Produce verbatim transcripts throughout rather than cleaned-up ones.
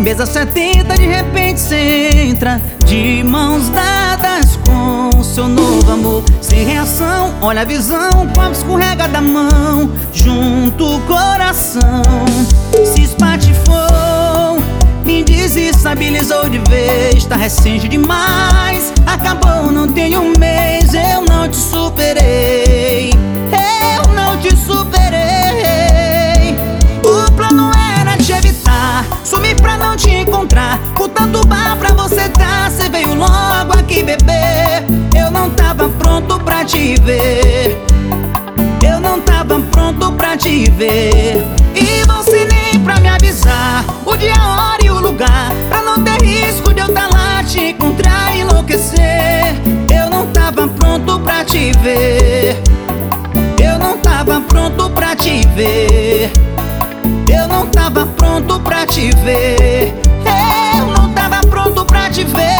Mesa setenta, de repente cê entra de mãos dadas com o seu novo amor. Sem reação, olha a visão, copo escorrega da mão, junto o coração se espatifou, me desestabilizou de vez. Tá recente demais, acabou, não tem um mês. Eu não te superei, eu não te superei. O plano era te evitar, sumir pra não te encontrar. Com tanto bar pra você dar, cê veio logo aqui beber. Eu não tava pronto pra te ver, eu não tava pronto pra te ver. E você nem pra me avisar o dia, a hora e o lugar, pra não ter risco de eu tá lá te encontrar e enlouquecer. Eu não tava pronto pra te ver, eu não tava pronto pra te ver, eu não tava pronto pra te ver, eu não tava pronto pra te ver.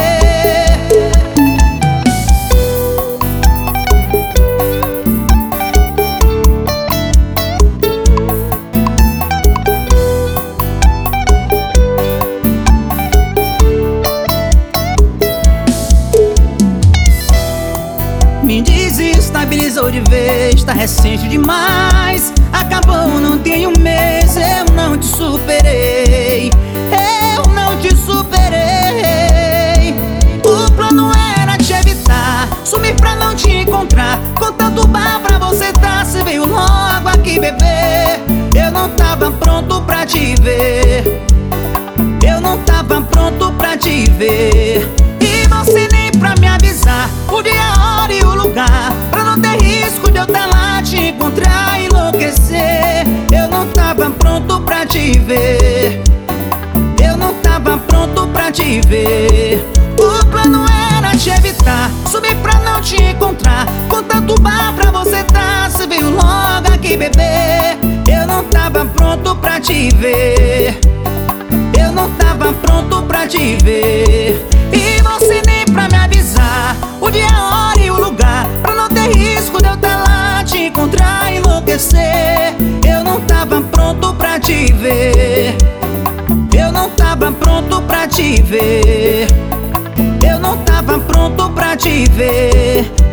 Me desestabilizou de vez, tá recente demais, acabou, não tem um mês. Eu não te superei, eu não te superei. O plano era te evitar, sumir pra não te encontrar. Com tanto bar pra você dar, cê veio logo aqui beber. Eu não tava pronto pra te ver, eu não tava pronto pra te ver. E você nem pra me avisar o dia, a hora e o lugar, pra não ter risco de eu tá lá te encontrar e enlouquecer. Eu não tava pronto pra te ver, eu não tava pronto pra te ver. O plano era te evitar, sumir pra não te encontrar. Com tanto bar pra você dar, cê veio logo aqui beber. Eu não tava pronto pra te ver, eu não tava pronto pra te ver. E você nem pra me avisar o dia, a hora e o lugar, pra não ter risco de eu tá lá te encontrar e enlouquecer. Eu não tava pronto pra te ver, eu não tava pronto pra te ver, eu não tava pronto pra te ver.